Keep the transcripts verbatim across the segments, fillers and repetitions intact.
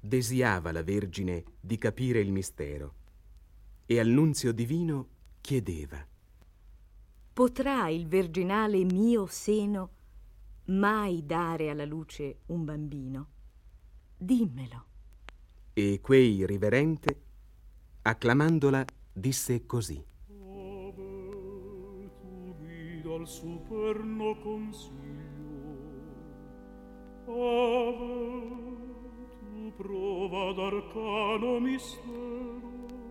desiava la Vergine di capire il mistero e al nunzio divino chiedeva: potrà il virginale mio seno mai dare alla luce un bambino? Dimmelo. E quei riverente, acclamandola, disse così: Ave, tu guida al superno consiglio, ave, tu prova d'arcano mistero,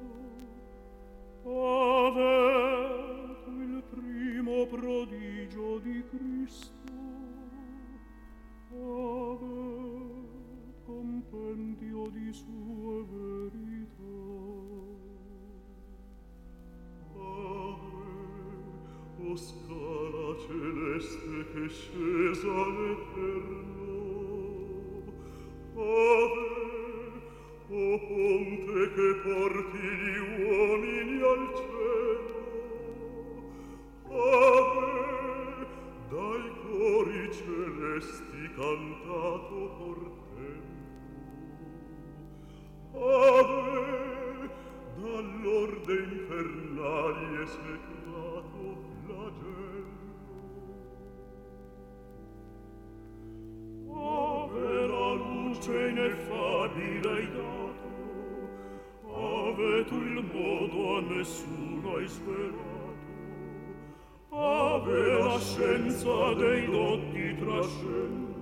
ave, tu il primo prodigio di Cristo, ave, compendio di sue verità. Ave, o scala celeste che scesa all'eterno, ave, o ponte che porti gli uomini al cielo, ave, dai cori celesti cantato portento, ave, dall'orde infernali esecrato flagello, ave, la luce ineffabile hai dato, ave, tu il modo a nessuno hai svelato, ave, la scienza dei dotti trascende,